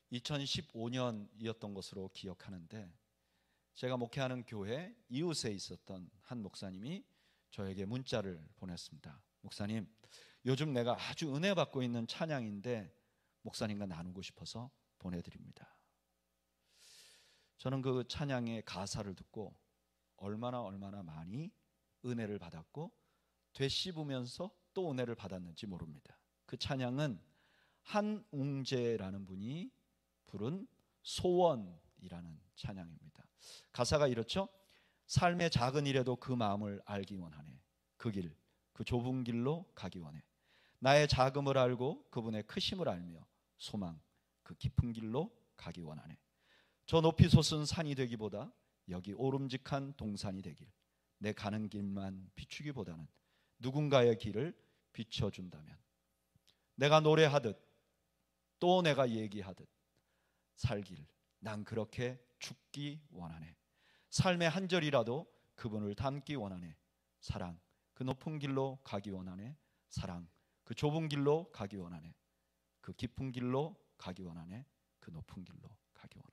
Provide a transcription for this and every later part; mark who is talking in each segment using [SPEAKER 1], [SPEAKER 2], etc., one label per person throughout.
[SPEAKER 1] 2015년이었던 것으로 기억하는데, 제가 목회하는 교회 이웃에 있었던 한 목사님이 저에게 문자를 보냈습니다. 목사님, 요즘 내가 아주 은혜 받고 있는 찬양인데 목사님과 나누고 싶어서 보내드립니다. 저는 그 찬양의 가사를 듣고 얼마나 많이 은혜를 받았고 되씹으면서 또 은혜를 받았는지 모릅니다. 그 찬양은 한웅재라는 분이 부른 소원이라는 찬양입니다. 가사가 이렇죠. 삶의 작은 일에도 그 마음을 알기 원하네. 그 길, 그 좁은 길로 가기 원해. 나의 작음을 알고 그분의 크심을 알며 소망, 그 깊은 길로 가기 원하네. 저 높이 솟은 산이 되기보다 여기 오름직한 동산이 되길, 내 가는 길만 비추기보다는 누군가의 길을 비춰준다면, 내가 노래하듯 또 내가 얘기하듯 살길, 난 그렇게 죽기 원하네. 삶의 한 절이라도 그분을 닮기 원하네. 사랑, 그 높은 길로 가기 원하네. 사랑, 그 좁은 길로 가기 원하네. 그 깊은 길로 가기 원하네. 그 높은 길로 가기 원하네.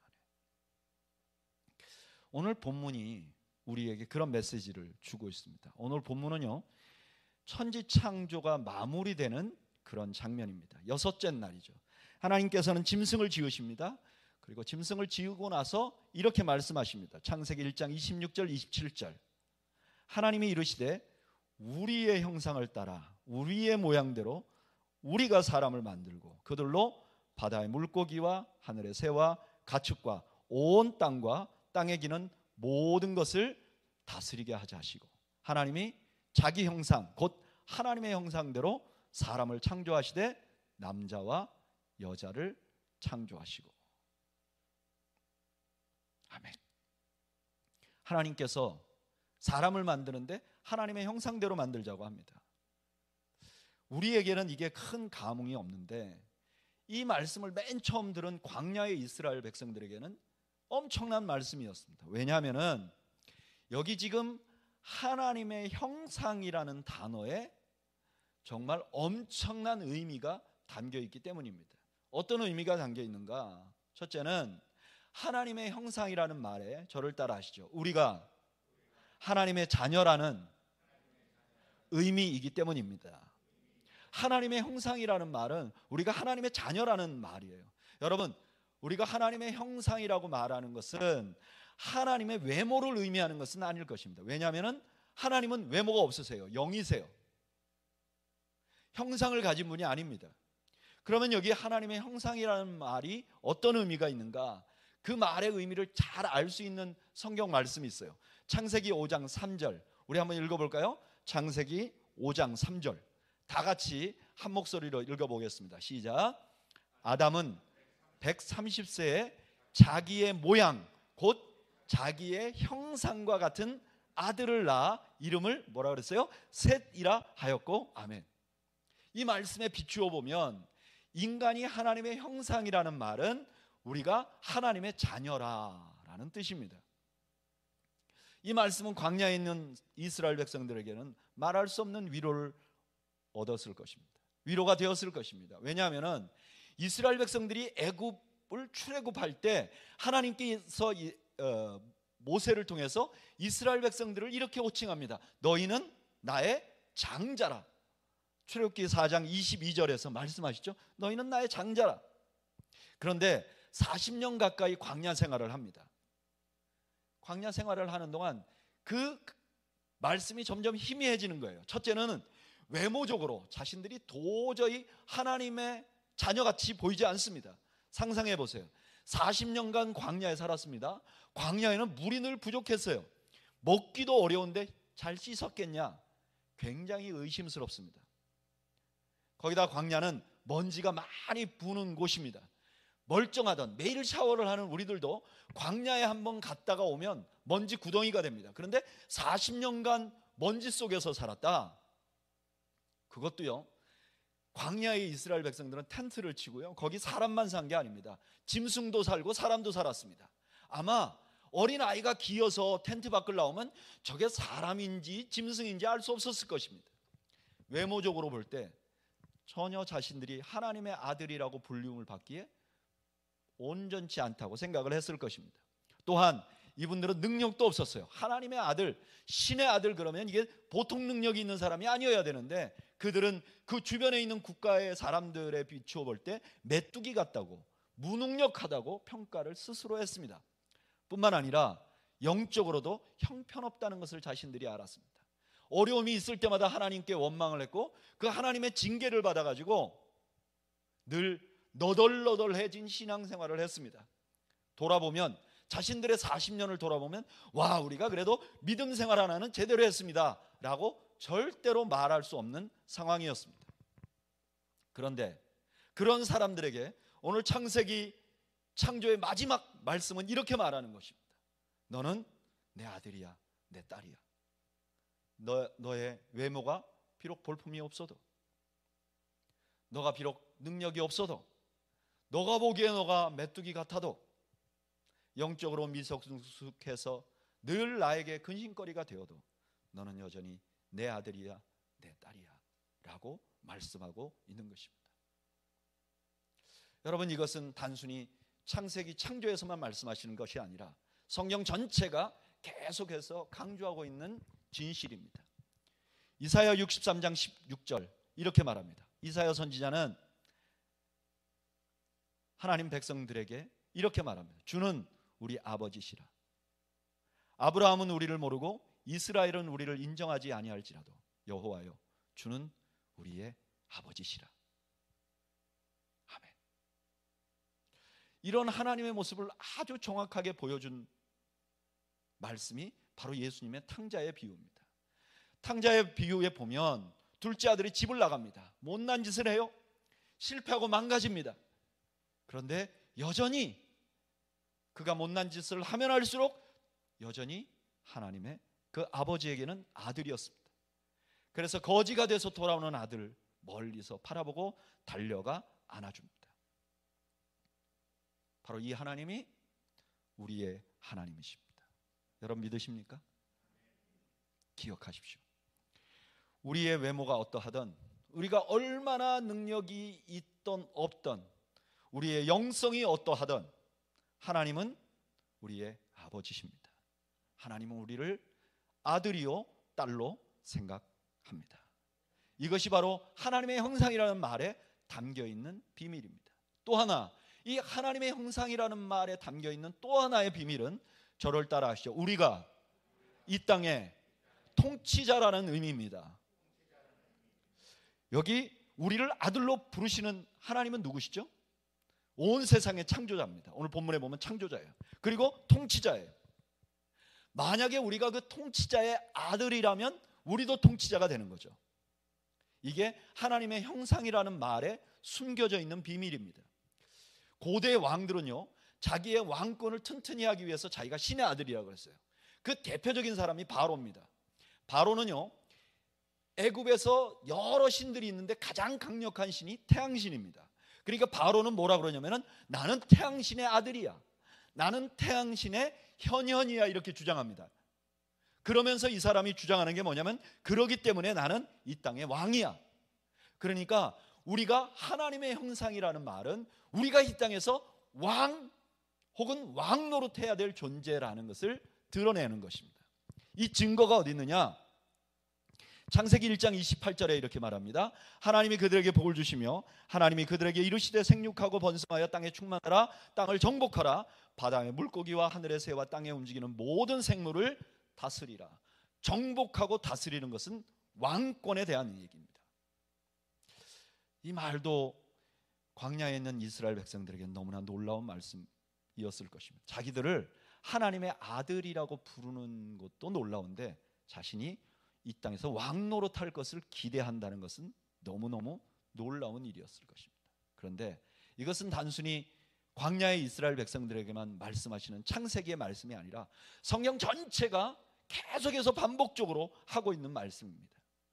[SPEAKER 1] 오늘 본문이 우리에게 그런 메시지를 주고 있습니다. 오늘 본문은요, 천지창조가 마무리되는 그런 장면입니다. 여섯째 날이죠. 하나님께서는 짐승을 지으십니다. 그리고 짐승을 지으고 나서 이렇게 말씀하십니다. 창세기 1장 26절 27절. 하나님이 이르시되 우리의 형상을 따라 우리의 모양대로 우리가 사람을 만들고 그들로 바다의 물고기와 하늘의 새와 가축과 온 땅과 땅에 기는 모든 것을 다스리게 하자 하시고, 하나님이 자기 형상 곧 하나님의 형상대로 사람을 창조하시되 남자와 여자를 창조하시고. 아멘. 하나님께서 사람을 만드는데 하나님의 형상대로 만들자고 합니다. 우리에게는 이게 큰 감흥이 없는데 이 말씀을 맨 처음 들은 광야의 이스라엘 백성들에게는 엄청난 말씀이었습니다. 왜냐하면 여기 지금 하나님의 형상이라는 단어에 정말 엄청난 의미가 담겨 있기 때문입니다. 어떤 의미가 담겨 있는가? 첫째는 하나님의 형상이라는 말에, 저를 따라 하시죠, 우리가 하나님의 자녀라는 의미이기 때문입니다. 하나님의 형상이라는 말은 우리가 하나님의 자녀라는 말이에요. 여러분, 우리가 하나님의 형상이라고 말하는 것은 하나님의 외모를 의미하는 것은 아닐 것입니다. 왜냐하면 하나님은 외모가 없으세요. 영이세요. 형상을 가진 분이 아닙니다. 그러면 여기 하나님의 형상이라는 말이 어떤 의미가 있는가? 그 말의 의미를 잘 알 수 있는 성경 말씀이 있어요. 창세기 5장 3절 우리 한번 읽어볼까요? 창세기 5장 3절 다 같이 한 목소리로 읽어보겠습니다. 시작. 아담은 130세에 자기의 모양 곧 자기의 형상과 같은 아들을 낳아 이름을 뭐라 그랬어요? 셋이라 하였고. 아멘. 이 말씀에 비추어 보면 인간이 하나님의 형상이라는 말은 우리가 하나님의 자녀라라는 뜻입니다. 이 말씀은 광야에 있는 이스라엘 백성들에게는 말할 수 없는 위로를 얻었을 것입니다. 위로가 되었을 것입니다. 왜냐하면 이스라엘 백성들이 애굽을 출애굽할 때 하나님께서 모세를 통해서 이스라엘 백성들을 이렇게 호칭합니다. 너희는 나의 장자라. 출애굽기 4장 22절에서 말씀하시죠. 너희는 나의 장자라. 그런데 40년 가까이 광야 생활을 합니다. 광야 생활을 하는 동안 그 말씀이 점점 희미해지는 거예요. 첫째는 외모적으로 자신들이 도저히 하나님의 자녀같이 보이지 않습니다. 상상해 보세요. 40년간 광야에 살았습니다. 광야에는 물이 늘 부족했어요. 먹기도 어려운데 잘 씻었겠냐? 굉장히 의심스럽습니다. 거기다 광야는 먼지가 많이 부는 곳입니다. 멀쩡하던 매일 샤워를 하는 우리들도 광야에 한번 갔다가 오면 먼지 구덩이가 됩니다. 그런데 40년간 먼지 속에서 살았다. 그것도요, 광야의 이스라엘 백성들은 텐트를 치고요, 거기 사람만 산 게 아닙니다. 짐승도 살고 사람도 살았습니다. 아마 어린아이가 기어서 텐트 밖을 나오면 저게 사람인지 짐승인지 알 수 없었을 것입니다. 외모적으로 볼 때 전혀 자신들이 하나님의 아들이라고 불림을 받기에 온전치 않다고 생각을 했을 것입니다. 또한 이분들은 능력도 없었어요. 하나님의 아들, 신의 아들 그러면 이게 보통 능력이 있는 사람이 아니어야 되는데 그들은 그 주변에 있는 국가의 사람들에 비추어 볼 때 메뚜기 같다고, 무능력하다고 평가를 스스로 했습니다. 뿐만 아니라 영적으로도 형편없다는 것을 자신들이 알았습니다. 어려움이 있을 때마다 하나님께 원망을 했고 그 하나님의 징계를 받아가지고 늘 너덜너덜해진 신앙생활을 했습니다. 돌아보면 자신들의 40년을 돌아보면 와, 우리가 그래도 믿음 생활 하나는 제대로 했습니다 라고 절대로 말할 수 없는 상황이었습니다. 그런데 그런 사람들에게 오늘 창세기 창조의 마지막 말씀은 이렇게 말하는 것입니다. 너는 내 아들이야, 내 딸이야. 너의 외모가 비록 볼품이 없어도, 너가 비록 능력이 없어도, 너가 보기에 너가 메뚜기 같아도, 영적으로 미성숙해서 늘 나에게 근심거리가 되어도 너는 여전히 내 아들이야, 내 딸이야 라고 말씀하고 있는 것입니다. 여러분, 이것은 단순히 창세기 창조에서만 말씀하시는 것이 아니라 성경 전체가 계속해서 강조하고 있는 진실입니다. 이사야 63장 16절 이렇게 말합니다. 이사야 선지자는 하나님 백성들에게 이렇게 말합니다. 주는 우리 아버지시라. 아브라함은 우리를 모르고 이스라엘은 우리를 인정하지 아니할지라도 여호와여, 주는 우리의 아버지시라. 아멘. 이런 하나님의 모습을 아주 정확하게 보여준 말씀이 바로 예수님의 탕자의 비유입니다. 탕자의 비유에 보면 둘째 아들이 집을 나갑니다. 못난 짓을 해요. 실패하고 망가집니다. 그런데 여전히 그가 못난 짓을 하면 할수록 여전히 하나님의 그 아버지에게는 아들이었습니다. 그래서 거지가 돼서 돌아오는 아들 멀리서 바라보고 달려가 안아줍니다. 바로 이 하나님이 우리의 하나님이십니다. 여러분 믿으십니까? 기억하십시오. 우리의 외모가 어떠하든, 우리가 얼마나 능력이 있던 없던, 우리의 영성이 어떠하든 하나님은 우리의 아버지십니다. 하나님은 우리를 아들이요 딸로 생각합니다. 이것이 바로 하나님의 형상이라는 말에 담겨있는 비밀입니다. 또 하나, 이 하나님의 형상이라는 말에 담겨있는 또 하나의 비밀은 저를 따라 하시죠. 우리가 이 땅의 통치자라는 의미입니다. 여기 우리를 아들로 부르시는 하나님은 누구시죠? 온 세상의 창조자입니다. 오늘 본문에 보면 창조자예요. 그리고 통치자예요. 만약에 우리가 그 통치자의 아들이라면 우리도 통치자가 되는 거죠. 이게 하나님의 형상이라는 말에 숨겨져 있는 비밀입니다. 고대 왕들은요, 자기의 왕권을 튼튼히 하기 위해서 자기가 신의 아들이라고 했어요. 그 대표적인 사람이 바로입니다. 바로는요, 애굽에서 여러 신들이 있는데 가장 강력한 신이 태양신입니다. 그러니까 바로는 뭐라 그러냐면은 나는 태양신의 아들이야, 나는 태양신의 현현이야, 이렇게 주장합니다. 그러면서 이 사람이 주장하는 게 뭐냐면, 그러기 때문에 나는 이 땅의 왕이야. 그러니까 우리가 하나님의 형상이라는 말은 우리가 이 땅에서 왕 혹은 왕 노릇해야 될 존재라는 것을 드러내는 것입니다. 이 증거가 어디 있느냐? 창세기 1장 28절에 이렇게 말합니다. 하나님이 그들에게 복을 주시며 하나님이 그들에게 이르시되 생육하고 번성하여 땅에 충만하라, 땅을 정복하라, 바다의 물고기와 하늘의 새와 땅에 움직이는 모든 생물을 다스리라. 정복하고 다스리는 것은 왕권에 대한 얘기입니다. 이 말도 광야에 있는 이스라엘 백성들에게 너무나 놀라운 말씀이었을 것입니다. 자기들을 하나님의 아들이라고 부르는 것도 놀라운데 자신이 이 땅에서 왕 노릇할 것을 기대한다는 것은 너무너무 놀라운 일이었을 것입니다. 그런데 이것은 단순히 광야의 이스라엘 백성들에게만 말씀하시는 창세기의 말씀이 아니라 성경 전체가 계속해서 반복적으로 하고 있는 말씀입니다.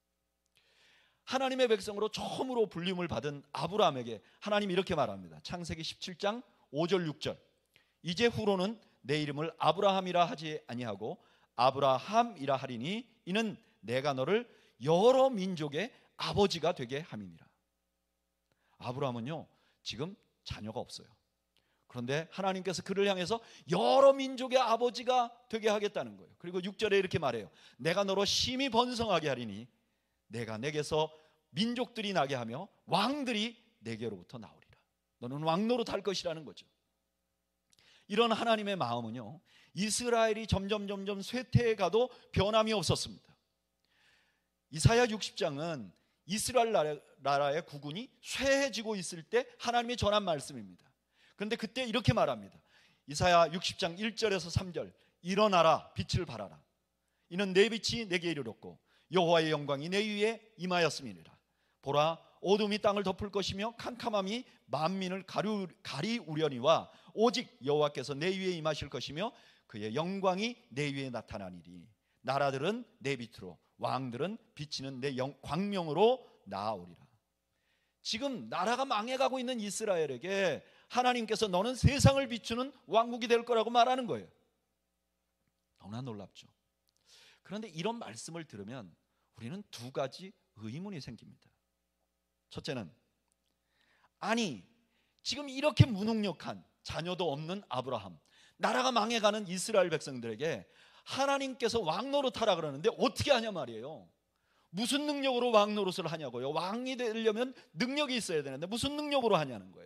[SPEAKER 1] 하나님의 백성으로 처음으로 불림을 받은 아브라함에게 하나님이 이렇게 말합니다. 창세기 17장 5절 6절. 이제 후로는 내 이름을 아브라함이라 하지 아니하고 아브라함이라 하리니 이는 내가 너를 여러 민족의 아버지가 되게 함이니라. 아브라함은요, 지금 자녀가 없어요. 그런데 하나님께서 그를 향해서 여러 민족의 아버지가 되게 하겠다는 거예요. 그리고 6절에 이렇게 말해요. 내가 너로 심히 번성하게 하리니 내가 내게서 민족들이 나게 하며 왕들이 내게로부터 나오리라. 너는 왕노릇 할 것이라는 거죠. 이런 하나님의 마음은요, 이스라엘이 점점 쇠퇴해 가도 변함이 없었습니다. 이사야 60장은 이스라엘 나라의 국군이 쇠해지고 있을 때 하나님이 전한 말씀입니다. 그런데 그때 이렇게 말합니다. 이사야 60장 1절에서 3절. 일어나라, 빛을 발하라. 이는 내 빛이 내게 이르렀고 여호와의 영광이 내 위에 임하였음이니라. 보라, 어둠이 땅을 덮을 것이며 캄캄함이 만민을 가리우려니와 오직 여호와께서 내 위에 임하실 것이며 그의 영광이 내 위에 나타나니리. 나라들은 내 빛으로, 왕들은 비치는 내 광명으로 나아오리라. 지금 나라가 망해가고 있는 이스라엘에게 하나님께서 너는 세상을 비추는 왕국이 될 거라고 말하는 거예요. 너무나 놀랍죠. 그런데 이런 말씀을 들으면 우리는 두 가지 의문이 생깁니다. 첫째는, 아니 지금 이렇게 무능력한, 자녀도 없는 아브라함, 나라가 망해가는 이스라엘 백성들에게 하나님께서 왕노릇하라 그러는데 어떻게 하냐 말이에요. 무슨 능력으로 왕노릇을 하냐고요. 왕이 되려면 능력이 있어야 되는데 무슨 능력으로 하냐는 거예요.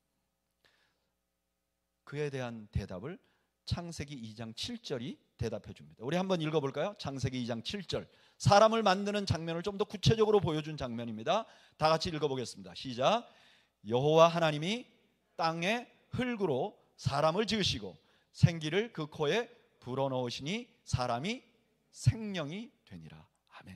[SPEAKER 1] 그에 대한 대답을 창세기 2장 7절이 대답해 줍니다. 우리 한번 읽어볼까요? 창세기 2장 7절. 사람을 만드는 장면을 좀 더 구체적으로 보여준 장면입니다. 다 같이 읽어보겠습니다. 시작. 여호와 하나님이 땅에 흙으로 사람을 지으시고 생기를 그 코에 불어넣으시니 사람이 생명이 되니라. 아멘.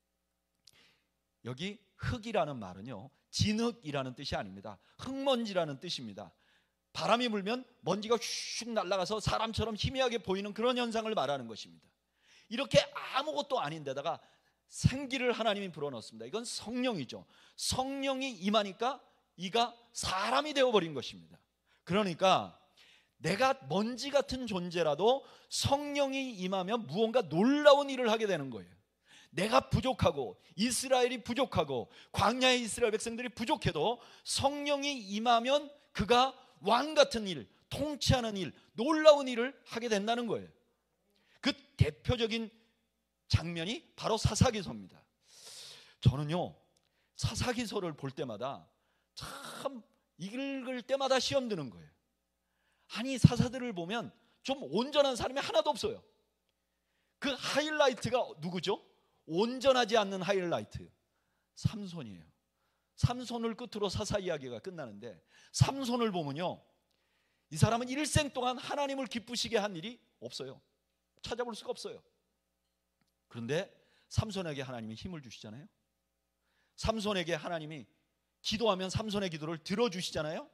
[SPEAKER 1] 여기 흙이라는 말은요, 진흙이라는 뜻이 아닙니다. 흙먼지라는 뜻입니다. 바람이 불면 먼지가 슉 날아가서 사람처럼 희미하게 보이는 그런 현상을 말하는 것입니다. 이렇게 아무것도 아닌데다가 생기를 하나님이 불어넣습니다. 이건 성령이죠. 성령이 임하니까 이가 사람이 되어버린 것입니다. 그러니까 내가 먼지 같은 존재라도 성령이 임하면 무언가 놀라운 일을 하게 되는 거예요. 내가 부족하고 이스라엘이 부족하고 광야의 이스라엘 백성들이 부족해도 성령이 임하면 그가 왕 같은 일, 통치하는 일, 놀라운 일을 하게 된다는 거예요. 그 대표적인 장면이 바로 사사기서입니다. 저는요, 사사기서를 볼 때마다 참 읽을 때마다 시험 드는 거예요. 아니, 사사들을 보면 좀 온전한 사람이 하나도 없어요. 그 하이라이트가 누구죠? 온전하지 않는 하이라이트, 삼손이에요. 삼손을 끝으로 사사 이야기가 끝나는데, 삼손을 보면요, 이 사람은 일생 동안 하나님을 기쁘시게 한 일이 없어요. 찾아볼 수가 없어요. 그런데 삼손에게 하나님이 힘을 주시잖아요. 삼손에게 하나님이 기도하면 삼손의 기도를 들어주시잖아요.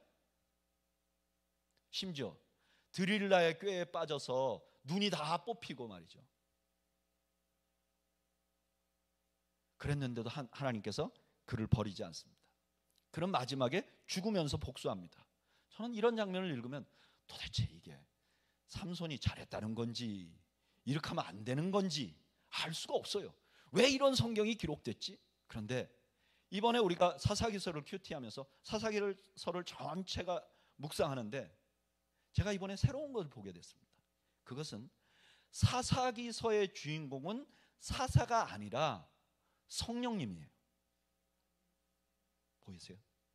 [SPEAKER 1] 심지어 드릴라의 꾀에 빠져서 눈이 다 뽑히고 말이죠. 그랬는데도 하나님께서 그를 버리지 않습니다. 그런 마지막에 죽으면서 복수합니다. 저는 이런 장면을 읽으면 도대체 이게 삼손이 잘했다는 건지 이렇게 하면 안 되는 건지 알 수가 없어요. 왜 이런 성경이 기록됐지? 그런데 이번에 우리가 사사기서를 큐티하면서 사사기서를 전체가 묵상하는데 제가 이번에 새로운 것을 보게 됐습니다. 그것은 사사기서의 주인공은 사사가 아니라 성령님이에요. 보이세요?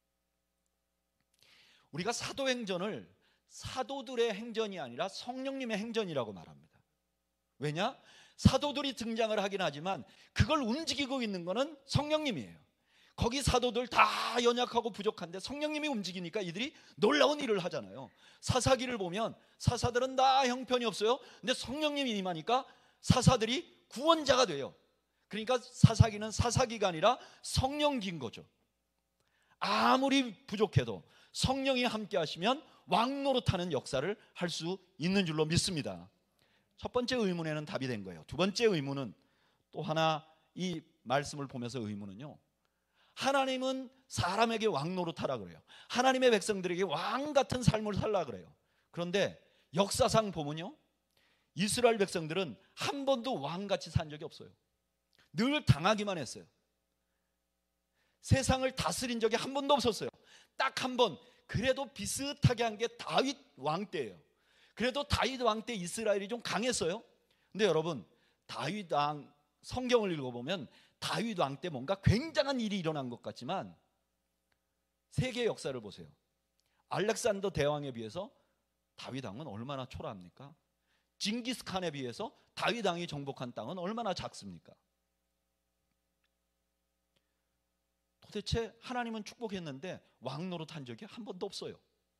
[SPEAKER 1] 우리가 사도행전을 사도들의 행전이 아니라 성령님의 행전이라고 말합니다. 왜냐? 사도들이 등장을 하긴 하지만 그걸 움직이고 있는 것은 성령님이에요. 거기 사도들 다 연약하고 부족한데 성령님이 움직이니까 이들이 놀라운 일을 하잖아요. 사사기를 보면 사사들은 다 형편이 없어요. 근데 성령님이 임하니까 사사들이 구원자가 돼요. 그러니까 사사기는 사사기가 아니라 성령기인 거죠. 아무리 부족해도 성령이 함께 하시면 왕노릇하는 역사를 할 수 있는 줄로 믿습니다. 첫 번째 의문에는 답이 된 거예요. 두 번째 의문은 또 하나, 이 말씀을 보면서 의문은요, 하나님은 사람에게 왕노릇하라 그래요. 하나님의 백성들에게 왕 같은 삶을 살라 그래요. 그런데 역사상 보면요, 이스라엘 백성들은 한 번도 왕같이 산 적이 없어요. 늘 당하기만 했어요. 세상을 다스린 적이 한 번도 없었어요. 딱 한 번, 그래도 비슷하게 한 게 다윗 왕 때예요. 그래도 다윗 왕 때 이스라엘이 좀 강했어요. 근데 여러분, 다윗 왕 성경을 읽어보면 다윗 왕 때 뭔가 굉장한 일이 일어난 것 같지만 세계 역사를 보세요. 알렉산더 대왕에 비해서 다윗 왕은 얼마나 초라합니까? 징기스칸에 비해서 다윗 왕이 정복한 땅은 얼마나 작습니까? 도대체 하나님은 축복했는데 왕 노릇한 적이 한 번도 없어요.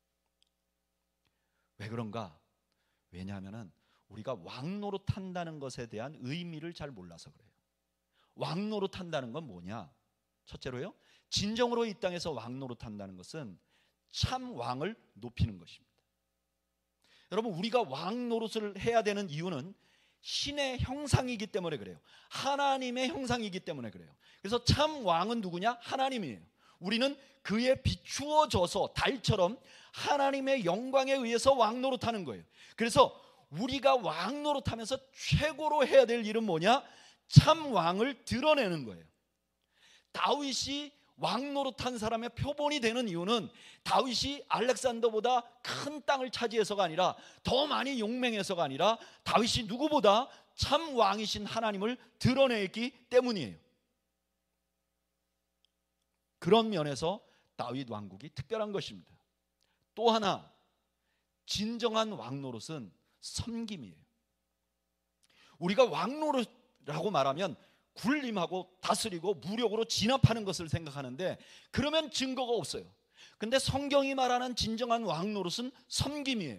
[SPEAKER 1] 왜 그런가? 왜냐하면 우리가 왕 노릇한다는 것에 대한 의미를 잘 몰라서 그래요. 왕 노릇한다는 건 뭐냐? 첫째로요, 진정으로 이 땅에서 왕 노릇한다는 것은 참 왕을 높이는 것입니다. 여러분, 우리가 왕 노릇을 해야 되는 이유는 신의 형상이기 때문에 그래요. 하나님의 형상이기 때문에 그래요. 그래서 참 왕은 누구냐? 하나님이에요. 우리는 그에 비추어져서 달처럼 하나님의 영광에 의해서 왕 노릇하는 거예요. 그래서 우리가 왕 노릇하면서 최고로 해야 될 일은 뭐냐? 참 왕을 드러내는 거예요. 다윗이 왕 노릇한 사람의 표본이 되는 이유는 다윗이 알렉산더보다 큰 땅을 차지해서가 아니라, 더 많이 용맹해서가 아니라, 다윗이 누구보다 참 왕이신 하나님을 드러냈기 때문이에요. 그런 면에서 다윗 왕국이 특별한 것입니다. 또 하나, 진정한 왕 노릇은 섬김이에요. 우리가 왕 노릇이라고 말하면 군림하고 다스리고 무력으로 진압하는 것을 생각하는데, 그러면 증거가 없어요. 근데 성경이 말하는 진정한 왕 노릇은 섬김이에요.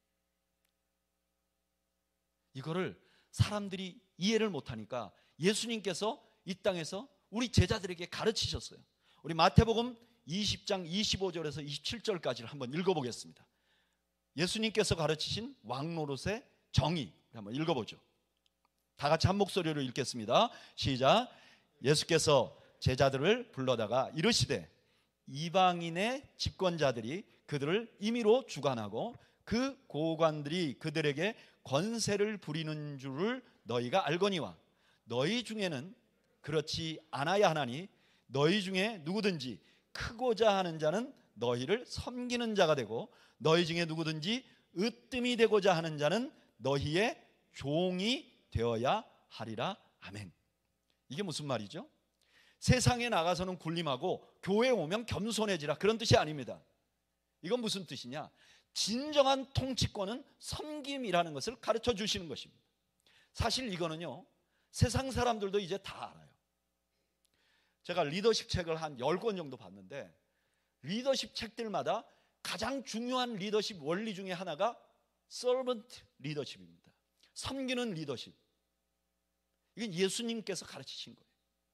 [SPEAKER 1] 이거를 사람들이 이해를 못하니까 예수님께서 이 땅에서 우리 제자들에게 가르치셨어요. 우리 마태복음 20장 25절에서 27절까지를 한번 읽어보겠습니다. 예수님께서 가르치신 왕 노릇의 정의 한번 읽어보죠. 다 같이 한 목소리로 읽겠습니다. 시작. 예수께서 제자들을 불러다가 이르시되 이방인의 집권자들이 그들을 임의로 주관하고 그 고관들이 그들에게 권세를 부리는 줄을 너희가 알거니와 너희 중에는 그렇지 않아야 하나니 너희 중에 누구든지 크고자 하는 자는 너희를 섬기는 자가 되고 너희 중에 누구든지 으뜸이 되고자 하는 자는 너희의 종이 되어야 하리라. 아멘. 이게 무슨 말이죠? 세상에 나가서는 군림하고 교회에 오면 겸손해지라, 그런 뜻이 아닙니다. 이건 무슨 뜻이냐? 진정한 통치권은 섬김이라는 것을 가르쳐 주시는 것입니다. 사실 이거는요, 세상 사람들도 이제 다 알아요. 제가 리더십 책을 한 10권 정도 봤는데, 리더십 책들마다 가장 중요한 리더십 원리 중에 하나가 서번트 리더십입니다. 섬기는 리더십. 이건 예수님께서 가르치신 거예요.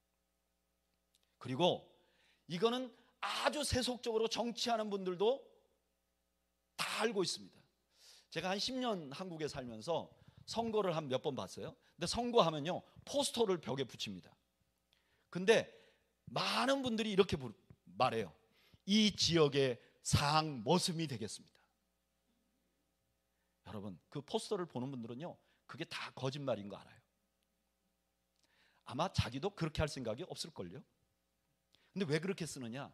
[SPEAKER 1] 그리고 이거는 아주 세속적으로 정치하는 분들도 다 알고 있습니다. 제가 한 10년 한국에 살면서 선거를 한 몇 번 봤어요. 근데 선거하면요, 포스터를 벽에 붙입니다. 근데 많은 분들이 이렇게 말해요. 이 지역의 상 머슴이 되겠습니다. 여러분, 그 포스터를 보는 분들은요, 그게 다 거짓말인 거 알아요. 아마 자기도 그렇게 할 생각이 없을걸요. 근데 왜 그렇게 쓰느냐?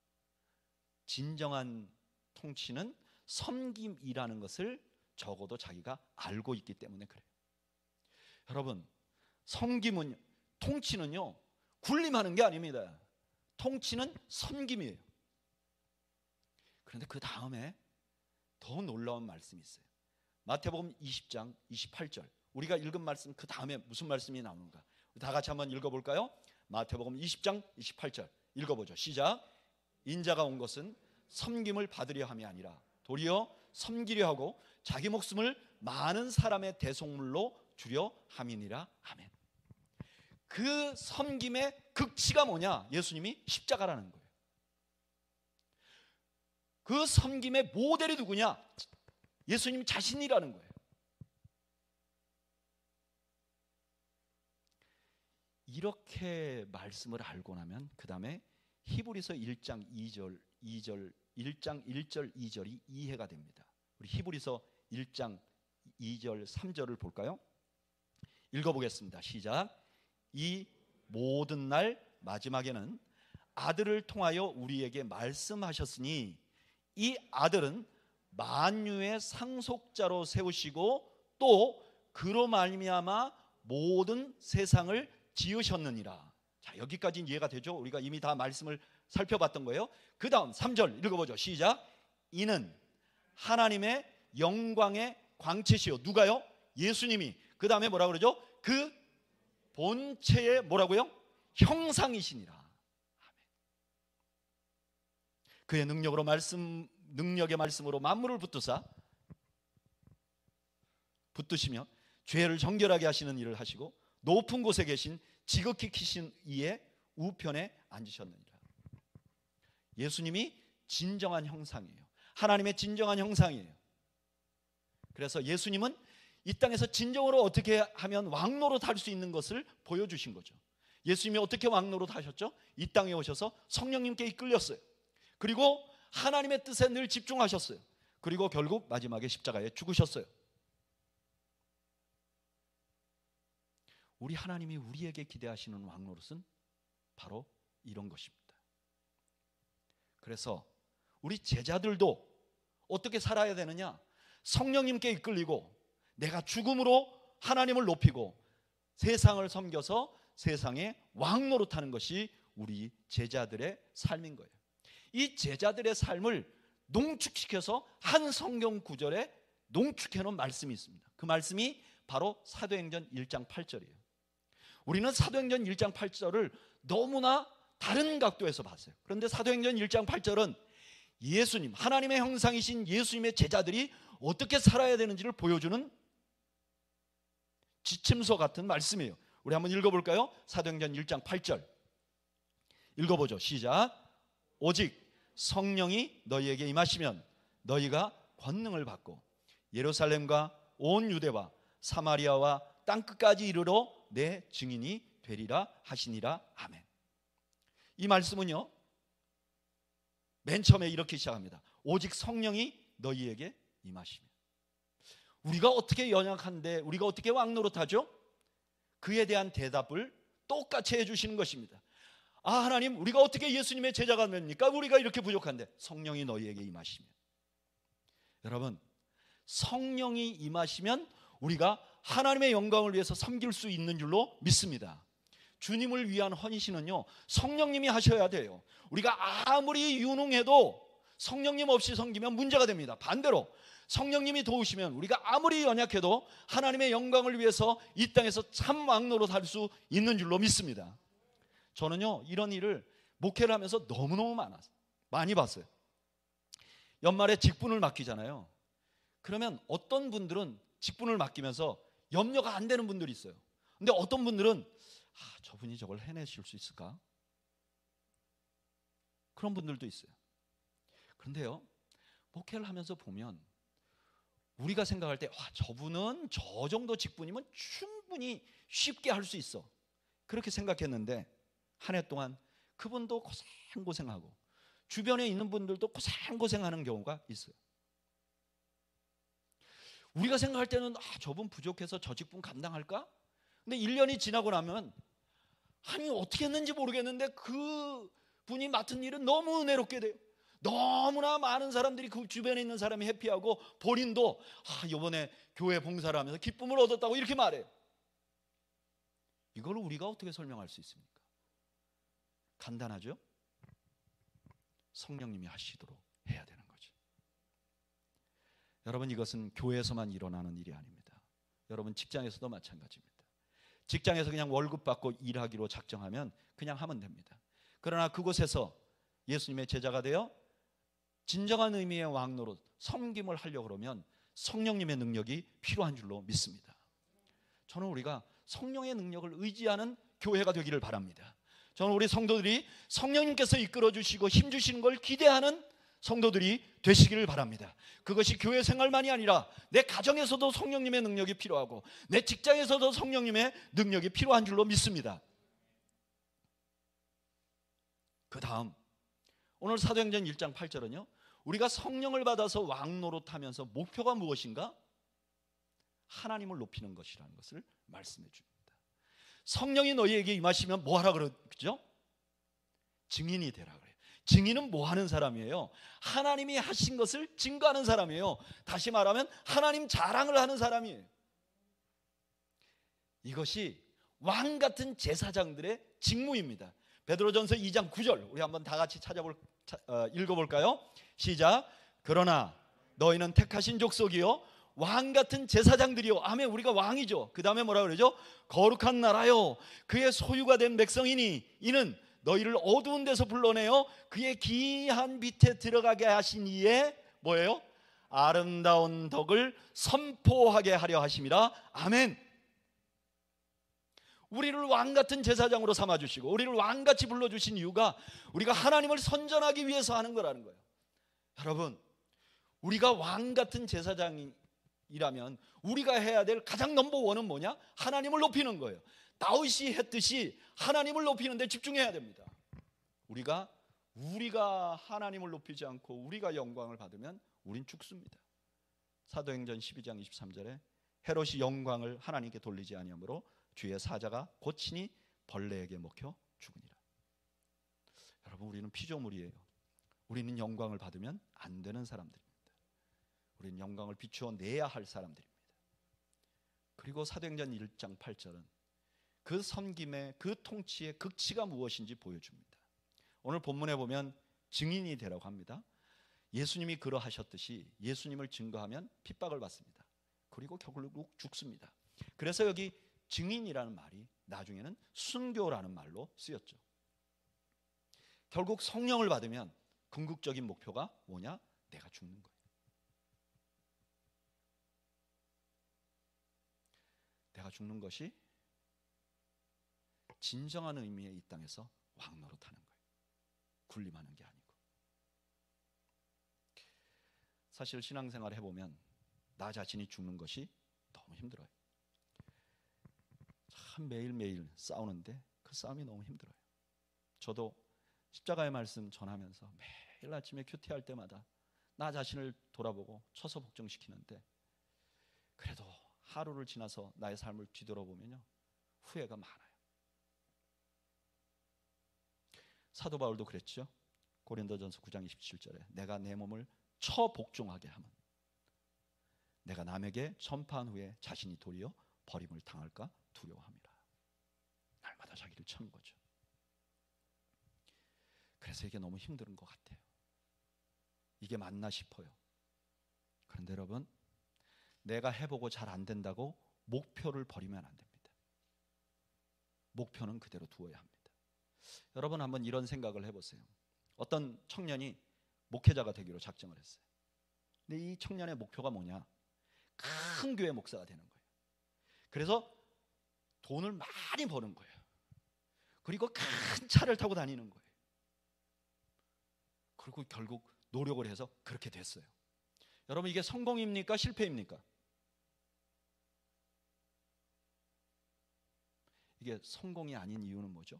[SPEAKER 1] 진정한 통치는 섬김이라는 것을 적어도 자기가 알고 있기 때문에 그래요. 여러분, 섬김은, 통치는요, 군림하는 게 아닙니다. 통치는 섬김이에요. 그런데 그 다음에 더 놀라운 말씀이 있어요. 마태복음 20장 28절, 우리가 읽은 말씀 그 다음에 무슨 말씀이 나오는가? 다 같이 한번 읽어볼까요? 마태복음 20장 28절 읽어보죠. 시작. 인자가 온 것은 섬김을 받으려 함이 아니라 도리어 섬기려 하고 자기 목숨을 많은 사람의 대속물로 주려 함이니라. 아멘. 그 섬김의 극치가 뭐냐? 예수님이 십자가라는 거예요. 그 섬김의 모델이 누구냐? 예수님 자신이라는 거예요. 이렇게 말씀을 알고 나면 그 다음에 히브리서 1장 1절 2절이 이해가 됩니다. 우리 히브리서 1장 2절 3절을 볼까요? 읽어보겠습니다. 시작. 이 모든 날 마지막에는 아들을 통하여 우리에게 말씀하셨으니 이 아들은 만유의 상속자로 세우시고 또 그로 말미암아 모든 세상을 지으셨느니라. 자, 여기까지는 이해가 되죠? 우리가 이미 다 말씀을 살펴봤던 거예요. 그 다음 3절 읽어보죠. 시작. 이는 하나님의 영광의 광채시요. 누가요? 예수님이. 그 다음에 뭐라 그러죠? 그 본체의 뭐라고요? 형상이시니라. 아멘. 그의 능력의 말씀으로 만물을 붙드시며 죄를 정결하게 하시는 일을 하시고 높은 곳에 계신 지극히 크신 이의 우편에 앉으셨느니라. 예수님이 진정한 형상이에요. 하나님의 진정한 형상이에요. 그래서 예수님은 이 땅에서 진정으로 어떻게 하면 왕노릇 할 수 있는 것을 보여주신 거죠. 예수님이 어떻게 왕노릇 하셨죠? 이 땅에 오셔서 성령님께 이끌렸어요. 그리고 하나님의 뜻에 늘 집중하셨어요. 그리고 결국 마지막에 십자가에 죽으셨어요. 우리 하나님이 우리에게 기대하시는 왕노릇은 바로 이런 것입니다. 그래서 우리 제자들도 어떻게 살아야 되느냐? 성령님께 이끌리고 내가 죽음으로 하나님을 높이고 세상을 섬겨서 세상에 왕노릇하는 것이 우리 제자들의 삶인 거예요. 이 제자들의 삶을 농축시켜서 한 성경 구절에 농축해 놓은 말씀이 있습니다. 그 말씀이 바로 사도행전 1장 8절이에요. 우리는 사도행전 1장 8절을 너무나 다른 각도에서 봤어요. 그런데 사도행전 1장 8절은 예수님, 하나님의 형상이신 예수님의 제자들이 어떻게 살아야 되는지를 보여주는 지침서 같은 말씀이에요. 우리 한번 읽어볼까요? 사도행전 1장 8절 읽어보죠. 시작. 오직 성령이 너희에게 임하시면 너희가 권능을 받고 예루살렘과 온 유대와 사마리아와 땅끝까지 이르러 내 증인이 되리라 하시니라. 아멘. 이 말씀은요, 맨 처음에 이렇게 시작합니다. 오직 성령이 너희에게 임하시면. 우리가 어떻게 연약한데 우리가 어떻게 왕노릇하죠? 그에 대한 대답을 똑같이 해주시는 것입니다. 아, 하나님, 우리가 어떻게 예수님의 제자가 됩니까? 우리가 이렇게 부족한데 성령이 너희에게 임하시면. 여러분, 성령이 임하시면 우리가 하나님의 영광을 위해서 섬길 수 있는 줄로 믿습니다. 주님을 위한 헌신은요, 성령님이 하셔야 돼요. 우리가 아무리 유능해도 성령님 없이 섬기면 문제가 됩니다. 반대로 성령님이 도우시면 우리가 아무리 연약해도 하나님의 영광을 위해서 이 땅에서 참 왕노릇 할 수 있는 줄로 믿습니다. 저는요, 이런 일을 목회를 하면서 너무너무 많이 봤어요. 연말에 직분을 맡기잖아요. 그러면 어떤 분들은 직분을 맡기면서 염려가 안 되는 분들이 있어요. 근데 어떤 분들은 저분이 저걸 해내실 수 있을까? 그런 분들도 있어요. 그런데요, 목회를 하면서 보면 우리가 생각할 때 저분은 저 정도 직분이면 충분히 쉽게 할 수 있어, 그렇게 생각했는데 한 해 동안 그분도 고생하고 주변에 있는 분들도 고생하는 경우가 있어요. 우리가 생각할 때는 저분 부족해서 저 직분 감당할까? 근데 1년이 지나고 나면 아니 어떻게 했는지 모르겠는데 그 분이 맡은 일은 너무 은혜롭게 돼요. 너무나 많은 사람들이 그 주변에 있는 사람이 해피하고 본인도 이번에 교회 봉사를 하면서 기쁨을 얻었다고 이렇게 말해요. 이걸 우리가 어떻게 설명할 수 있습니까? 간단하죠? 성령님이 하시도록 해야 되는 거죠. 여러분, 이것은 교회에서만 일어나는 일이 아닙니다. 여러분, 직장에서도 마찬가지입니다. 직장에서 그냥 월급 받고 일하기로 작정하면 그냥 하면 됩니다. 그러나 그곳에서 예수님의 제자가 되어 진정한 의미의 왕노릇, 섬김을 하려고 그러면 성령님의 능력이 필요한 줄로 믿습니다. 저는 우리가 성령의 능력을 의지하는 교회가 되기를 바랍니다. 저는 우리 성도들이 성령님께서 이끌어 주시고 힘 주시는 걸 기대하는 성도들이 되시기를 바랍니다. 그것이 교회 생활만이 아니라 내 가정에서도 성령님의 능력이 필요하고 내 직장에서도 성령님의 능력이 필요한 줄로 믿습니다. 그 다음 오늘 사도행전 1장 8절은요, 우리가 성령을 받아서 왕노릇하면서 목표가 무엇인가? 하나님을 높이는 것이라는 것을 말씀해 줍니다. 성령이 너희에게 임하시면 뭐 하라 그러죠? 증인이 되라 그래요. 증인은 뭐 하는 사람이에요? 하나님이 하신 것을 증거하는 사람이에요. 다시 말하면 하나님 자랑을 하는 사람이에요. 이것이 왕 같은 제사장들의 직무입니다. 베드로전서 2장 9절 우리 한번 다 같이 읽어볼까요? 시작. 그러나 너희는 택하신 족속이요 왕 같은 제사장들이요. 아멘. 우리가 왕이죠. 그 다음에 뭐라 그러죠? 거룩한 나라요 그의 소유가 된 백성이니 이는 너희를 어두운 데서 불러내어 그의 귀한 빛에 들어가게 하신 이에 뭐예요? 아름다운 덕을 선포하게 하려 하심이라. 아멘. 우리를 왕같은 제사장으로 삼아주시고 우리를 왕같이 불러주신 이유가 우리가 하나님을 선전하기 위해서 하는 거라는 거예요. 여러분, 우리가 왕같은 제사장이라면 우리가 해야 될 가장 넘버원은 뭐냐? 하나님을 높이는 거예요. 다윗이 했듯이 하나님을 높이는 데 집중해야 됩니다. 우리가 하나님을 높이지 않고 우리가 영광을 받으면 우린 죽습니다. 사도행전 12장 23절에 헤롯이 영광을 하나님께 돌리지 아니하므로 주의 사자가 고치니 벌레에게 먹혀 죽으니라. 여러분, 우리는 피조물이에요. 우리는 영광을 받으면 안 되는 사람들입니다. 우리는 영광을 비추어 내야 할 사람들입니다. 그리고 사도행전 1장 8절은 그 섬김의 그 통치의 극치가 무엇인지 보여줍니다. 오늘 본문에 보면 증인이 되라고 합니다. 예수님이 그러하셨듯이 예수님을 증거하면 핍박을 받습니다. 그리고 결국 죽습니다. 그래서 여기 증인이라는 말이 나중에는 순교라는 말로 쓰였죠. 결국 성령을 받으면 궁극적인 목표가 뭐냐? 내가 죽는 거예요. 내가 죽는 것이 진정한 의미의 이 땅에서 왕 노릇하는 거예요. 군림하는 게 아니고. 사실 신앙생활을 해보면 나 자신이 죽는 것이 너무 힘들어요. 참 매일매일 싸우는데 그 싸움이 너무 힘들어요. 저도 십자가의 말씀 전하면서 매일 아침에 큐티할 때마다 나 자신을 돌아보고 처소 복종시키는데 그래도 하루를 지나서 나의 삶을 뒤돌아보면요 후회가 많아요. 사도 바울도 그랬죠. 고린도전서 9장 27절에 내가 내 몸을 처복종하게 하면 내가 남에게 전파한 후에 자신이 도리어 버림을 당할까 두려워함이라. 날마다 자기를 천 거죠. 그래서 이게 너무 힘든 것 같아요. 이게 맞나 싶어요. 그런데 여러분, 내가 해보고 잘 안 된다고 목표를 버리면 안 됩니다. 목표는 그대로 두어야 합니다. 여러분 한번 이런 생각을 해보세요. 어떤 청년이 목회자가 되기로 작정을 했어요. 근데 이 청년의 목표가 뭐냐? 큰 교회 목사가 되는 거예요. 그래서 돈을 많이 버는 거예요. 그리고 큰 차를 타고 다니는 거예요. 그리고 결국 노력을 해서 그렇게 됐어요. 여러분, 이게 성공입니까? 실패입니까? 이게 성공이 아닌 이유는 뭐죠?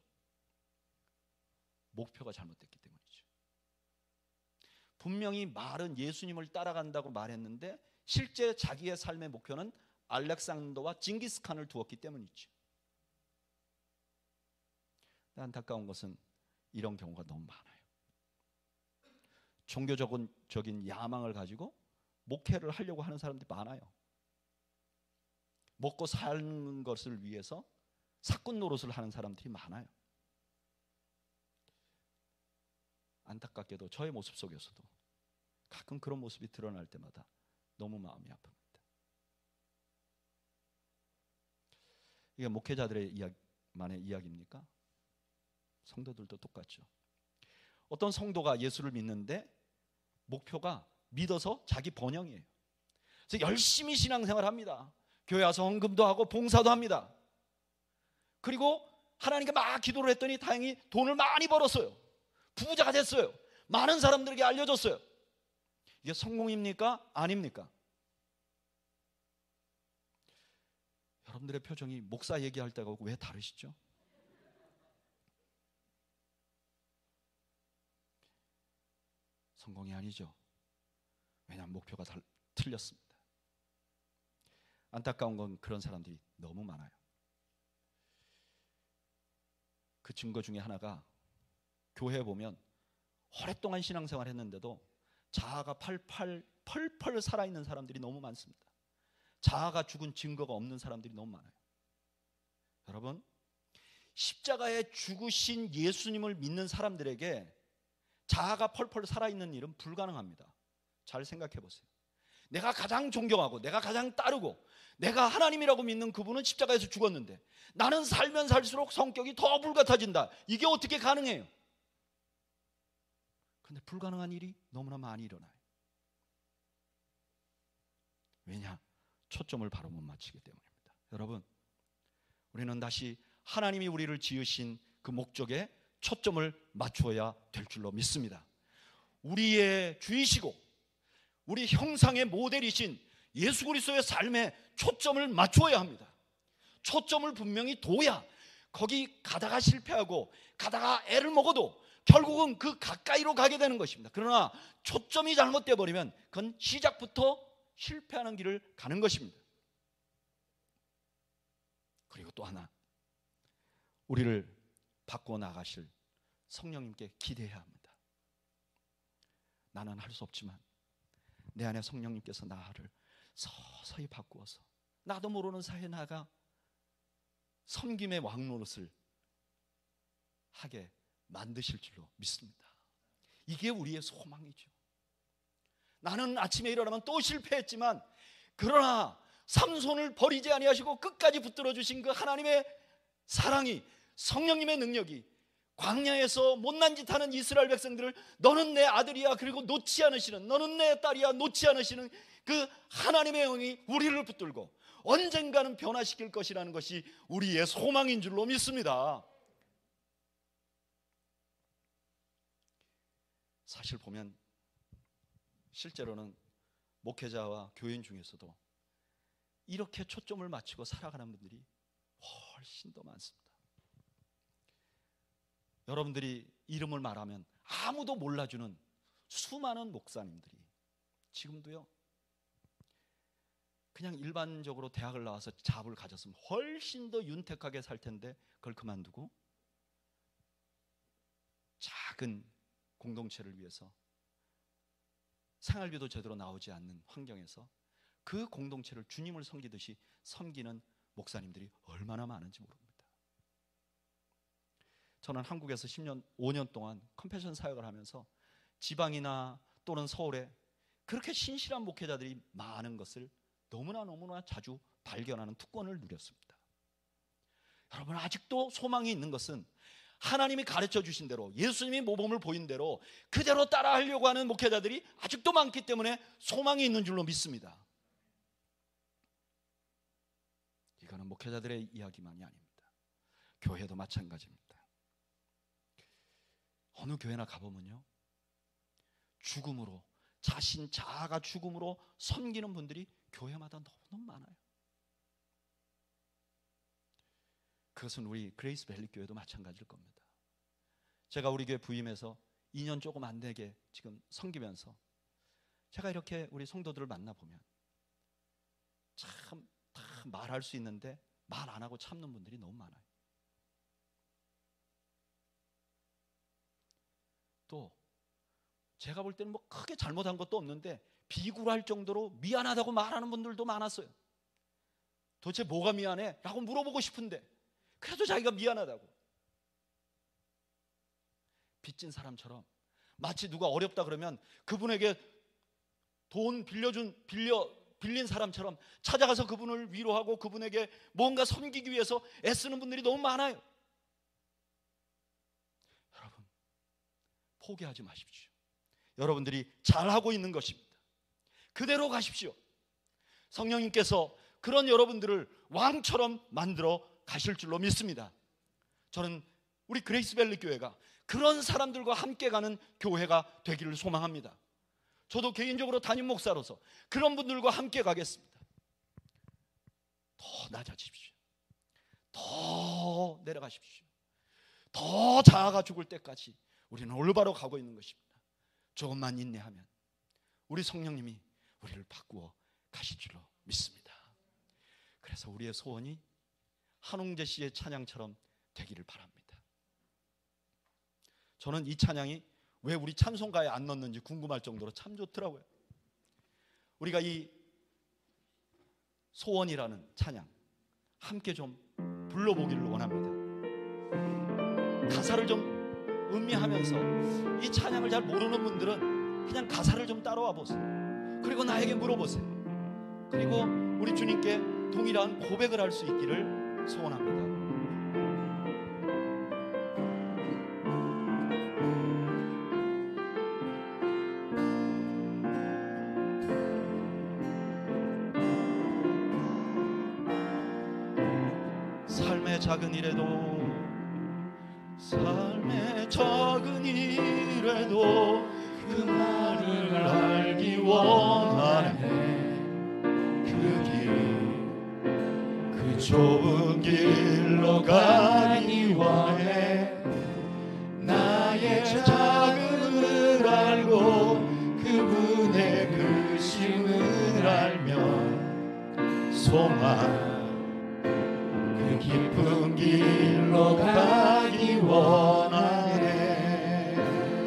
[SPEAKER 1] 목표가 잘못됐기 때문이죠. 분명히 말은 예수님을 따라간다고 말했는데 실제 자기의 삶의 목표는 알렉산더와 징기스칸을 두었기 때문이죠. 안타까운 것은 이런 경우가 너무 많아요. 종교적인 야망을 가지고 목회를 하려고 하는 사람들이 많아요. 먹고 사는 것을 위해서 사꾼 노릇을 하는 사람들이 많아요. 안타깝게도 저의 모습 속에서도 가끔 그런 모습이 드러날 때마다 너무 마음이 아픕니다. 이게 목회자들의 만의 이야기입니까? 성도들도 똑같죠. 어떤 성도가 예수를 믿는데 목표가 믿어서 자기 번영이에요. 그래서 열심히 신앙생활을 합니다. 교회 와서 헌금도 하고 봉사도 합니다. 그리고 하나님께 막 기도를 했더니 다행히 돈을 많이 벌었어요. 부자가 됐어요. 많은 사람들에게 알려졌어요. 이게 성공입니까? 아닙니까? 여러분들의 표정이 목사 얘기할 때하고 왜 다르시죠? 성공이 아니죠. 왜냐하면 목표가 틀렸습니다. 안타까운 건 그런 사람들이 너무 많아요. 그 증거 중에 하나가 교회에 보면 오랫동안 신앙생활 했는데도 자아가 펄펄 살아있는 사람들이 너무 많습니다. 자아가 죽은 증거가 없는 사람들이 너무 많아요. 여러분, 십자가에 죽으신 예수님을 믿는 사람들에게 자아가 펄펄 살아있는 일은 불가능합니다. 잘 생각해 보세요. 내가 가장 존경하고 내가 가장 따르고 내가 하나님이라고 믿는 그분은 십자가에서 죽었는데 나는 살면 살수록 성격이 더 불같아진다. 이게 어떻게 가능해요? 그런데 불가능한 일이 너무나 많이 일어나요. 왜냐? 초점을 바로 못 맞추기 때문입니다. 여러분, 우리는 다시 하나님이 우리를 지으신 그 목적에 초점을 맞추어야 될 줄로 믿습니다. 우리의 주이시고 우리 형상의 모델이신 예수 그리스도의 삶에 초점을 맞추어야 합니다. 초점을 분명히 둬야 거기 가다가 실패하고 가다가 애를 먹어도 결국은 그 가까이로 가게 되는 것입니다. 그러나 초점이 잘못되어 버리면 그건 시작부터 실패하는 길을 가는 것입니다. 그리고 또 하나, 우리를 바꿔 나가실 성령님께 기대해야 합니다. 나는 할 수 없지만 내 안에 성령님께서 나를 서서히 바꾸어서 나도 모르는 사이에 나가 섬김의 왕노릇을 하게 만드실 줄로 믿습니다. 이게 우리의 소망이죠. 나는 아침에 일어나면 또 실패했지만 그러나 삼손을 버리지 아니하시고 끝까지 붙들어 주신 그 하나님의 사랑이, 성령님의 능력이 광야에서 못난 짓 하는 이스라엘 백성들을 너는 내 아들이야 그리고 놓지 않으시는, 너는 내 딸이야 놓지 않으시는 그 하나님의 영이 우리를 붙들고 언젠가는 변화시킬 것이라는 것이 우리의 소망인 줄로 믿습니다. 사실 보면 실제로는 목회자와 교인 중에서도 이렇게 초점을 맞추고 살아가는 분들이 훨씬 더 많습니다. 여러분들이 이름을 말하면 아무도 몰라주는 수많은 목사님들이 지금도요, 그냥 일반적으로 대학을 나와서 잡을 가졌으면 훨씬 더 윤택하게 살 텐데 그걸 그만두고 작은 공동체를 위해서 생활비도 제대로 나오지 않는 환경에서 그 공동체를 주님을 섬기듯이 섬기는 목사님들이 얼마나 많은지 모릅니다. 저는 한국에서 5년 동안 컴패션 사역을 하면서 지방이나 또는 서울에 그렇게 신실한 목회자들이 많은 것을 너무나 자주 발견하는 특권을 누렸습니다. 여러분, 아직도 소망이 있는 것은 하나님이 가르쳐 주신 대로, 예수님이 모범을 보인 대로 그대로 따라하려고 하는 목회자들이 아직도 많기 때문에 소망이 있는 줄로 믿습니다. 이거는 목회자들의 이야기만이 아닙니다. 교회도 마찬가지입니다. 어느 교회나 가보면요, 죽음으로, 자신 자아가 죽음으로 섬기는 분들이 교회마다 너무 많아요. 그것은 우리 그레이스 밸리 교회도 마찬가지일 겁니다. 제가 우리 교회 부임해서 2년 조금 안 되게 지금 섬기면서 제가 이렇게 우리 성도들을 만나보면 참 다 말할 수 있는데 말 안 하고 참는 분들이 너무 많아요. 또 제가 볼 때는 뭐 크게 잘못한 것도 없는데 비굴할 정도로 미안하다고 말하는 분들도 많았어요. 도대체 뭐가 미안해? 라고 물어보고 싶은데 그래도 자기가 미안하다고, 빚진 사람처럼 마치 누가 어렵다 그러면 그분에게 돈 빌린 사람처럼 찾아가서 그분을 위로하고 그분에게 뭔가 섬기기 위해서 애쓰는 분들이 너무 많아요. 여러분, 포기하지 마십시오. 여러분들이 잘하고 있는 것입니다. 그대로 가십시오. 성령님께서 그런 여러분들을 왕처럼 만들어 가실 줄로 믿습니다. 저는 우리 그레이스밸리 교회가 그런 사람들과 함께 가는 교회가 되기를 소망합니다. 저도 개인적으로 담임 목사로서 그런 분들과 함께 가겠습니다. 더 낮아지십시오. 더 내려가십시오. 더 자아가 죽을 때까지 우리는 올바로 가고 있는 것입니다. 조금만 인내하면 우리 성령님이 우리를 바꾸어 가실 줄로 믿습니다. 그래서 우리의 소원이 한홍재 씨의 찬양처럼 되기를 바랍니다. 저는 이 찬양이 왜 우리 찬송가에 안 넣는지 궁금할 정도로 참 좋더라고요. 우리가 이 소원이라는 찬양 함께 좀 불러보기를 원합니다. 가사를 좀 음미하면서, 이 찬양을 잘 모르는 분들은 그냥 가사를 좀 따라와 보세요. 그리고 나에게 물어보세요. 그리고 우리 주님께 동일한 고백을 할 수 있기를 소원합니다. 삶의 작은 일에도, 삶의 작은 일에도 그 말을 알기 원하네. 그 길, 그 좁은 길로 가기 원해. 나의 작음을 알고 그분의 크심을 알면 소망, 그 깊은 길로 가기 원하네.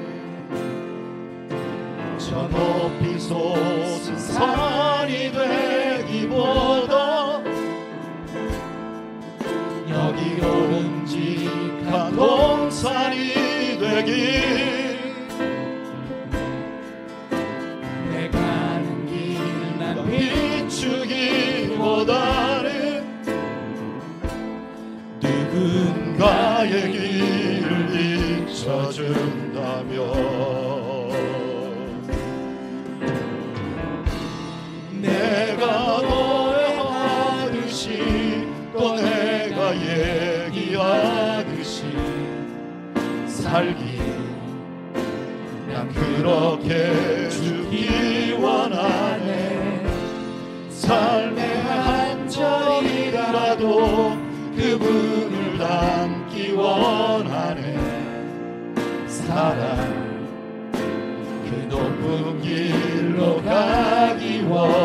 [SPEAKER 1] 저 높이 솟은 산이 되기보다 여기 오름직한 동산이 되길. 내 가는 길 난 비추기보다는 누군가의 길을 비춰준다면 내가 노래하듯이 또 내가 얘기하듯이 살기, 난 그렇게 죽기 원하네. 삶의 한 절이라도 그분을 닮기 원하네. 사랑, 그 높은 길로 가기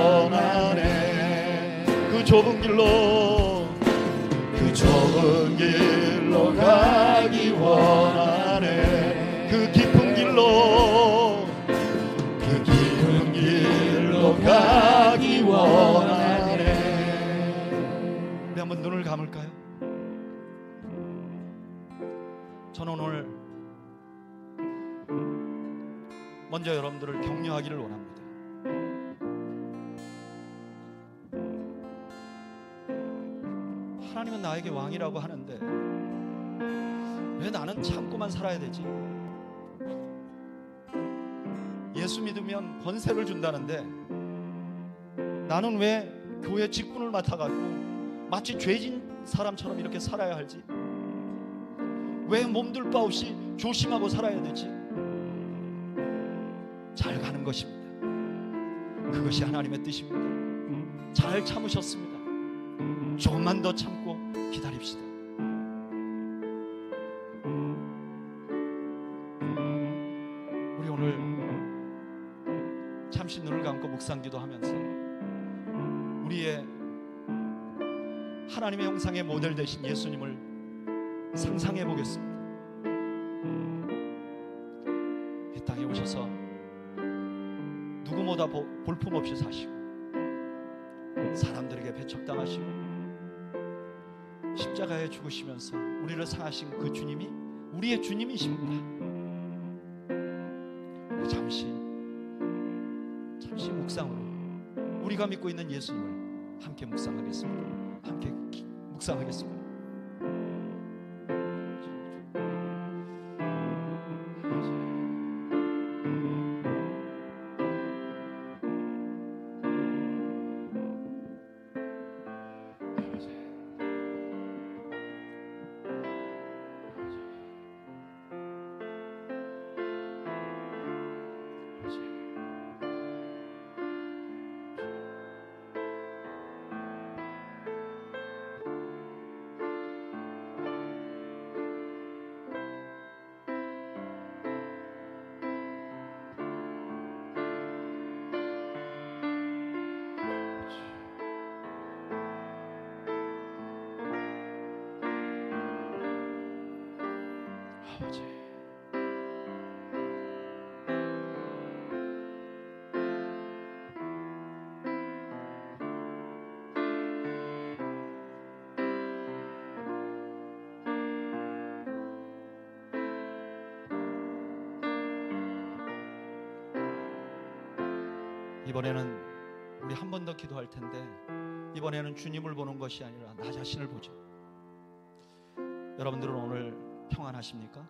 [SPEAKER 1] 원하네. 그 좁은 길로, 그 좁은 길로 가기 원하네. 그 깊은 길로, 그 깊은 길로 가기 원하네. 우리 한번 눈을 감을까요? 저는 오늘 먼저 여러분들을 격려하기를 원합니다. 하나님은 나에게 왕이라고 하는데 왜 나는 참고만 살아야 되지? 예수 믿으면 권세를 준다는데 나는 왜 교회 직분을 맡아가지고 마치 죄진 사람처럼 이렇게 살아야 할지? 왜 몸둘 바 없이 조심하고 살아야 되지? 잘 가는 것입니다. 그것이 하나님의 뜻입니다. 잘 참으셨습니다. 조금만 더 참고 기다립시다. 우리 오늘 잠시 눈을 감고 묵상기도 하면서 우리의 하나님의 형상의 모델 되신 예수님을 상상해 보겠습니다. 이 땅에 오셔서 누구보다 볼품없이 사시고 사람들에게 배척당하시고 십자가에 죽으시면서 우리를 사하신 그 주님이 우리의 주님이십니다. 잠시 묵상으로 우리가 믿고 있는 예수님을 함께 묵상하겠습니다. 함께 묵상하겠습니다. 아버지, 이번에는 우리 한 번 더 기도할 텐데, 이번에는 주님을 보는 것이 아니라 나 자신을 보죠. 여러분들은 오늘 평안하십니까?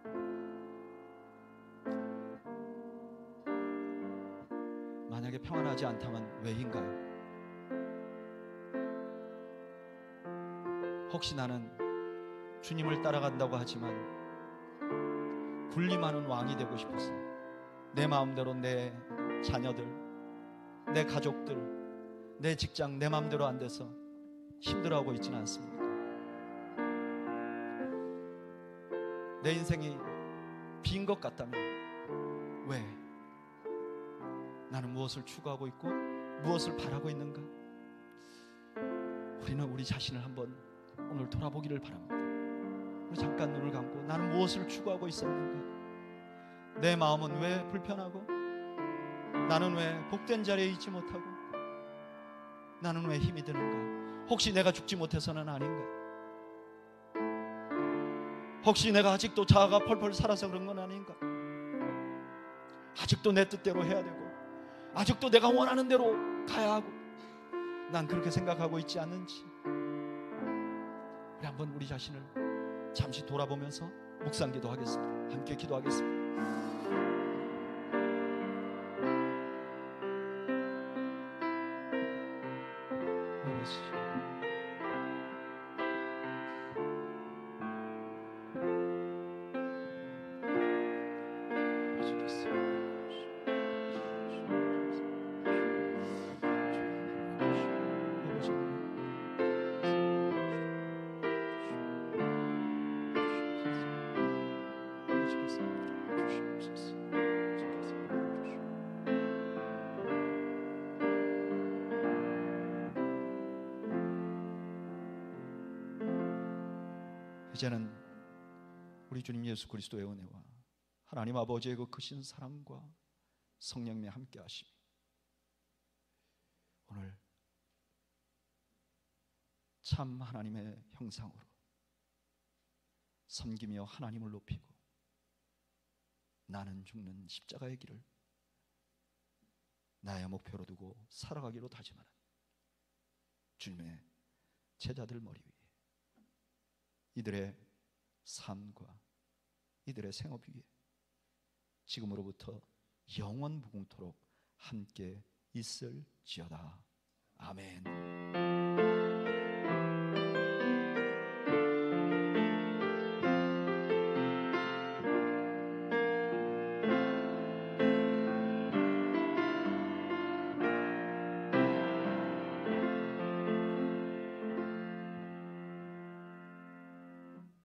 [SPEAKER 1] 만약에 평안하지 않다면 왜인가요? 혹시 나는 주님을 따라간다고 하지만 군림하는 왕이 되고 싶어서 내 마음대로 내 자녀들, 내 가족들, 내 직장 내 마음대로 안 돼서 힘들어하고 있지는 않습니까? 내 인생이 빈 것 같다면 왜? 나는 무엇을 추구하고 있고 무엇을 바라고 있는가? 우리는 우리 자신을 한번 오늘 돌아보기를 바랍니다. 우리 잠깐 눈을 감고 나는 무엇을 추구하고 있었는가? 내 마음은 왜 불편하고, 나는 왜 복된 자리에 있지 못하고, 나는 왜 힘이 드는가? 혹시 내가 죽지 못해서는 아닌가? 혹시 내가 아직도 자아가 펄펄 살아서 그런 건 아닌가? 아직도 내 뜻대로 해야 되고, 아직도 내가 원하는 대로 가야 하고, 난 그렇게 생각하고 있지 않는지, 우리 한번 우리 자신을 잠시 돌아보면서 묵상 기도하겠습니다. 함께 기도하겠습니다. 이제는 우리 주님 예수 그리스도의 은혜와 하나님 아버지의 그 크신 사랑과 성령님의 함께 하심이 오늘 참 하나님의 형상으로 섬기며 하나님을 높이고 나는 죽는 십자가의 길을 나의 목표로 두고 살아가기로 다짐하는 주님의 제자들 머리 위에 이들의 삶과 이들의 생업 위에 지금으로부터 영원 무궁토록 함께 있을지어다. 아멘.